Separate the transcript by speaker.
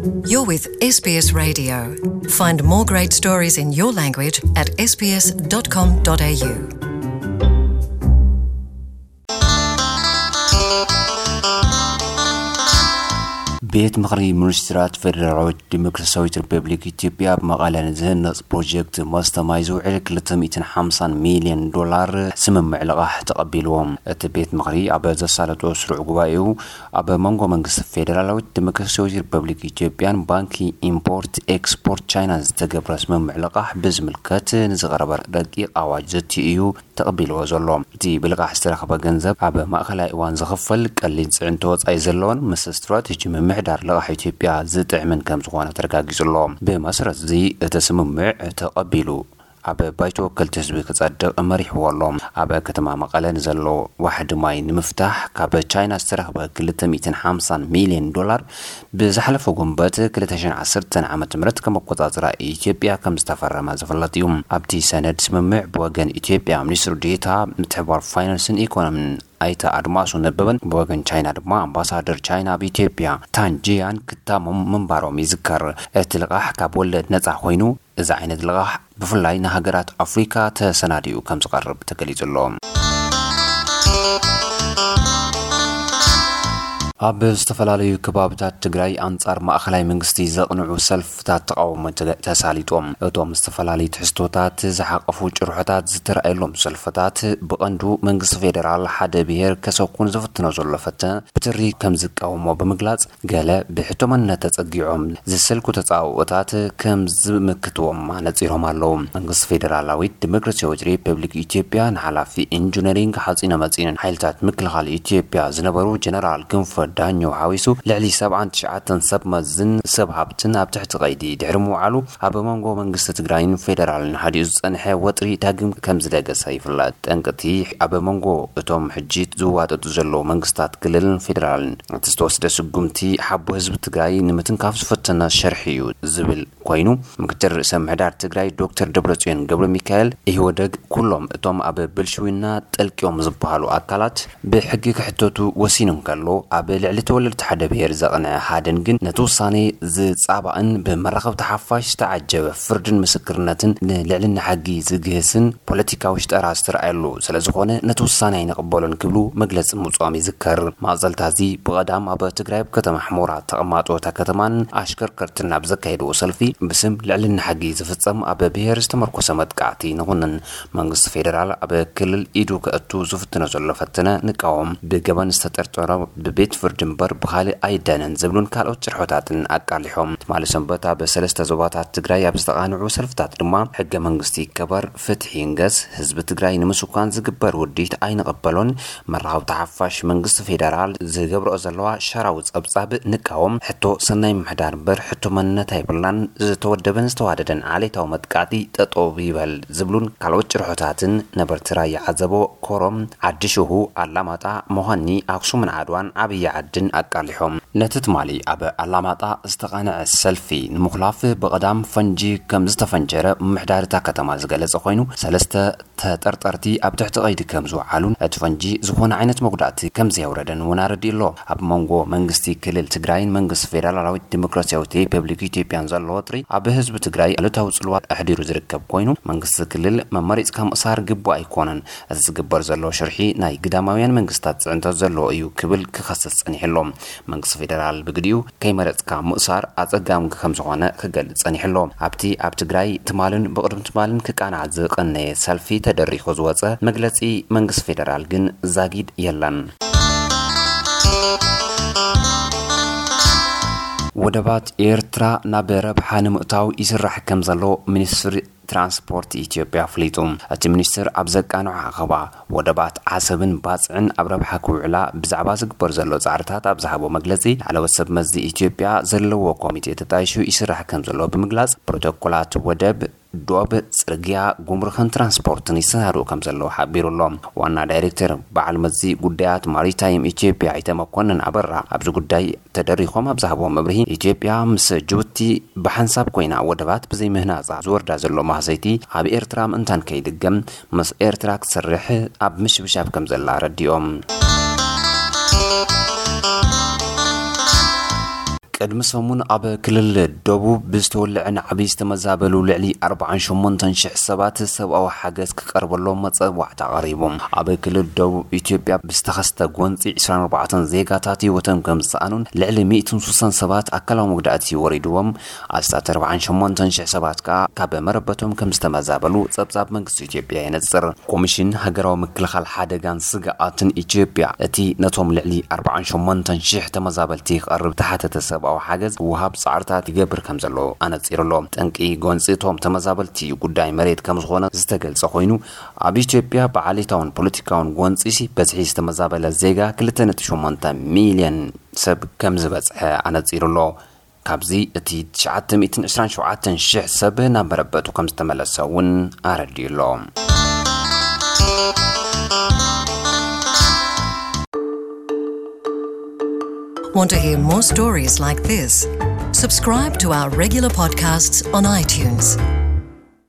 Speaker 1: You're with SBS Radio. Find more great stories in your language at sbs.com.au.
Speaker 2: ቤት ምክሪ ሚኒስትራት ፌደራላዊት ዲሞክራሲያዊት ሪፐብሊክ ኢትዮጵያ በመቐለ ዝህነጽ ፕሮጀክት ማስተማይ ዝውዕል 250 ሚልዮን ዶላር ስምምዕ ልቓሕ ተቐቢልዎም እቲ ቤት ምክሪ ኣብ ዘሳለጦ ስሩዕ ጉባኤኡ ኣብ መንጎ መንግስቲ ፌደራላዊት ዲሞክራሲያዊት ሪፐብሊክ ኢትዮጵያን ባንኪ ኢምፖርት ኤክስፖርት ቻይና ዝተገብረ ስምምዕ ልቓሕ ብዝምልከት ንዝቐረበ ረቂቕ ኣዋጅ ዘትዩ ተቐቢልዎ ዘሎ እቲ ብልቓሕ ዝተረኸበ ገንዘብ ኣብ ማእኸላይ እዋን ዝኽፈል ቀሊል ጽዕንቶ ወጻኢ ዘለዎን ምስ ስትራቴጂ ምሕዳር ልቓሕ ኢትዮጵያ ዝጥዕምን ከም ዝኾነ ተረጋጊጹሎ ብመሰረት እዚ እቲ ስምምዕ ተቐቢሉ ኣብ ባይቶ ወከልቲ ህዝቢ ክጸድቕ መሪሕዎ ኣሎ ኣብ ከተማ መቐለ ንዘሎ ዋሕዲ ማይ ንምፍታሕ ካብ ቻይና ዝተረኸበ 250 ሚልዮን ዶላር ብዝሓለፈ ጉንበት 2010 ዓመተ ምህረት ከም ኣቆጻጽራ ኢትዮጵያ ከም ዝተፈረመ ዝፍለጥ እዩ ኣብቲ ሰነድ ስምምዕ ብወገን ኢትዮጵያ ሚኒስትር ዴኤታ ምትሕብባር ፋይናንስን ኢኮኖሚን አይታ አድማሱ ነበበን በወገን ቻይና ድማ አምባሳደር ቻይና በኢትዮጵያ ታንጂያን ክታመም መንባሮም ይዝከር እቲ ልቓሕ ካብ ወለድ ነፃ ኮይኑ እዚ ዓይነት ልቓሕ ብፍላይ ንሃገራት አፍሪካ ተሰናዲኡ ከም ዝቐርብ ተገሊጹሎም ኣብ ዝተፈላለዩ ከባቢታት ትግራይ አንጻር ማእኸላይ መንግስቲ ዘቕንዑ ሰልፍታት ተቃውሞ ተሳሊጦም እቶም ዝተፈላለዩ ትሕዝቶታት ዝሓቀፉ ጭርሖታት ዝተረኣየሎም ሰልፍታት ብቐንዱ መንግስቲ ፌደራል ሓደ ብሄር ከሰኩን ዝፍትኖ ዘሎ ፈተነ ብትሪ ከም ዝቃወሞ ብምግላጽ ገለ ብሕቶመነት ተጸጊዖም ዝስልኩ ተጻውኦታት ከም ዝምክትዎም ነጺሮም ኣለዉ መንግስቲ ፌደራላዊት ዲሞክራሲያዊት ሪፐብሊክ ኢትዮጵያ ንሓላፊ ኢንጂነሪንግ ሓጺነ መጺንን ሓይልታት ምክልኻል ኢትዮጵያ ዝነበሩ ጀነራል ክንፈ ዳኞ ሓዊሱ ልዕሊ 79 ሰብ መዝን ሰብ ሃብትን ኣብ ትሕቲ ቀይዲ ድሕሪ ምውዓሉ ኣብ መንጎ መንግስቲ ትግራይን ፌደራልን ሓዲኡ ዝጸንሐ ወጥሪ ዳግም ከም ዝደገሰ ይፍለጥ ጠንቅቲ ኣብ መንጎ እቶም ሕጂ ዝዋጠጡ ዘለዉ መንግስታት ክልልን ፌደራልን ዝተወሰደ ስጉምቲ ሓቦ ህዝቢ ትግራይ ንምትንካፍ ዝፈተነ ሸርሒ እዩ ዝብል ኮይኑ ምክትል ርእሰ ምሕዳር ትግራይ ዶክተር ደብረጽዮን ገብረ ሚካኤል ይወደግ ኩሎም እቶም ኣብ ብልሽውና ጠልቂዮም ዝበሃሉ አካላት ብሕጊ ክሕተቱ ወሲኖም ከሎ ኣብ ልዕሊ ተወለድቲ ሓደ ብሄር ዘቕንዐ ሓደን ግን ነቲ ውሳኔ ዝጻባእን ብመራኸብቲ ሓፋሽ ዝተዓጀበ ፍርድን ምስክርነትን ንልዕልና ሓጊ ዝግህስን ፖለቲካዊ ሽጠራ ዝተረኣየሉ ስለዝኾነ ነቲ ውሳኔ ኣይንቕበሎን ክብሉ መግለፂ ምውፅኦም ይዝከር ማዕፀልታዚ ብቐዳም ኣብ ትግራይ ከተማ ሕሞራ ተቐማጦታ ከተማን ኣሽከርከርትን ኣብ ዘካየድዎ ሰልፊ ብስም ልዕልና ሓጊ ዝፍጸም ኣብ ብሄር ዝተመርኮሰ መጥቃዕቲ ንኹንን መንግስቲ ፌደራል ኣብ ክልል ኢዱ ከእቱ ዝፍትኖ ዘሎ ፈተነ ንቃወም ብገበን ዝተጠርጠረ ብቤት ፍርድ ድንበር ብኻሊ ኣይዳነን ዝብሉን ካልኦት ጭርሖታትን ኣቃሊሖም ትማሊ ሰንበት ኣብ ሰለስተ ዞባታት ትግራይ ኣብ ዝተቓንዑ ሰልፍታት ድማ ሕገ መንግስቲ ይከበር ፍትሒ ይንገስ ህዝቢ ትግራይ ንምስኳን ዝግበር ውዲት ኣይንቐበሎን መራኸብቲ ሓፋሽ መንግስቲ ፌደራል ዝገብርኦ ዘለዋ ሸራዊ ጸብጻብ ንቃወም ሕቶ ሰናይ ምሕዳር በር ሕቶ መንነት ኣይብላን ዝተወደበን ዝተዋደደን ዓሌታዊ መጥቃዕቲ ጠጦብ ይበል ዝብሉን ካልኦት ጭርሖታትን ነበርቲ ራያ ዓዘቦ ኮሮም ዓዲሽሁ ኣላማጣ መሆኒ ኣክሱምን ዓድዋን ዓብይ ድን አቃሊሖም ነትትማሊ ኣብ አላማጣ ዝተቃነዐ ሰልፊ ንምኽላፍ በቀዳም ፈንጂ ከም ዝተፈንጀረ ምሕዳርታ ከተማ ዝገለጸ ኮይኑ ሰለስተ ተጠርጠርቲ ኣብ ትሕቲ ቀይዲ ከም ዝውዓሉን እቲ ፈንጂ ዝኾነ ዓይነት መጉዳእቲ ከም ዘውረደን ወናረዲሎ ኣብ መንጎ መንግስቲ ክልል ትግራይን መንግስቲ ፌደራላዊት ዲሞክራሲያዊት ሪፐብሊክ ኢትዮጵያን ዘሎ ወጥሪ ኣብ ህዝቢ ትግራይ ኣሉታዊ ጽልዋ ኣሕዲሩ ዝርከብ ኮይኑ መንግስቲ ክልል መመሪጽካ ምእሳር ግቡእ ኣይኮነን እዚ ዝግበር ዘሎ ሽርሒ ናይ ግዳማውያን መንግስታት ጽዕንቶ ዘሎ እዩ ክብል ክኸሰስ ጸኒሕሎም መንግስቲ ፌደራል ብግዲኡ ከይመረጽካ ምእሳር ኣጸጋም ከም ዝኾነ ክገልጽ ጸኒሕሎም ኣብቲ ኣብ ትግራይ ትማልን ብቕድም ትማልን ክቃና ዝቐነየ ሰልፊ ተደሪኹ ዝወፀ መግለጺ መንግስቲ ፌደራል ግን ዛጊድ የለን ወደባት ኤርትራ ናብ ረብሓ ንምእታው ይስራሕ ከም ዘሎ ሚኒስትሪ ትራንስፖርት ኢትዮጵያ ፍሊጡም እቲ ሚኒስትር ኣብ ዘቃንዑ ዓኸባ ወደባት ዓሰብን ባጽዕን ኣብ ረብሓ ክውዕላ ብዛዕባ ዝግበር ዘሎ ጻዕርታት ኣብ ዝሃቦ መግለጺ ዓለወት ሰብ መዝዲ ኢትዮጵያ ዘለዎ ኮሚቴ ተጣይሹ ይስራሕ ከም ዘሎ ብምግላጽ ፕሮቶኮላት ወደብ ዶብ ጽርግያ ጉምሩኽን ትራንስፖርትን ይሰናዱ ከም ዘሎ ሓቢሩሎም ዋና ዳይሬክተር በዓል መዚ ጉዳያት ማሪታይም ኢትዮጵያ ኣይተመኮንን ኣበራ ኣብዚ ጉዳይ ተደሪኾም ኣብ ዝሃቦ መብርሂ ኢትዮጵያ ምስ ጅቡቲ ብሓንሳብ ኮይና ወደባት ብዘይ ምህናጻ ዝወርዳ ዘሎ ማህሰይቲ ኣብ ኤርትራ ምእንታን ከይድገም ምስ ኤርትራ ክሰርሕ ኣብ ምሽብሻብ ከም ዘላ ረዲኦም ቅድሚ ሰሙን ኣብ ክልል ደቡብ ብዝተወልዐ ዓብይ ዝተመዛበሉ ልዕሊ 48,000 ሰባት ሰብኣዊ ሓገዝ ክቀርበሎም መጽዋዕት ኣቕሪቦም ኣብ ክልል ደቡብ ኢትዮጵያ ብዝተኸስተ ጎንፂ 24 ዜጋታት ህይወቶም ከም ዝሰኣኑን ልዕሊ 160 ሰባት ኣካላዊ መጉዳእቲ ወሪድዎም ኣስታት 48,000 ሰባት ካብ መረበቶም ከም ዝተመዛበሉ ጸብጻብ መንግስቲ ኢትዮጵያ የነጽር ኮሚሽን ሃገራዊ ምክልኻል ሓደጋን ስጋኣትን ኢትዮጵያ እቲ ነቶም ልዕሊ 48,000 ተመዛበልቲ ይቐርብ ተሓተተ ሰብኣዊ ሓገዝ ወሃብ ጻዕርታት ይገብር ከም ዘሎ ኣነጺርሎ ጠንቂ ጎንፂቶም ተመዛበልቲ ጉዳይ መሬት ከም ዝኾነ ዝተገልጸ ኮይኑ ኣብ ኢትዮጵያ ብዓሌታውን ፖለቲካውን ጎንፂሲ በዝሒ ዝተመዛበለ ዜጋ 2.8 ሚልዮን ሰብ ከም ዝበጽሐ ኣነጺርሎ ካብዚ እቲ 927,000 ሰብ ናብ መረበቱ ከም ዝተመለሰ እውን ኣረዲዩሎ
Speaker 1: Want to hear more stories like this? Subscribe to our regular podcasts on iTunes.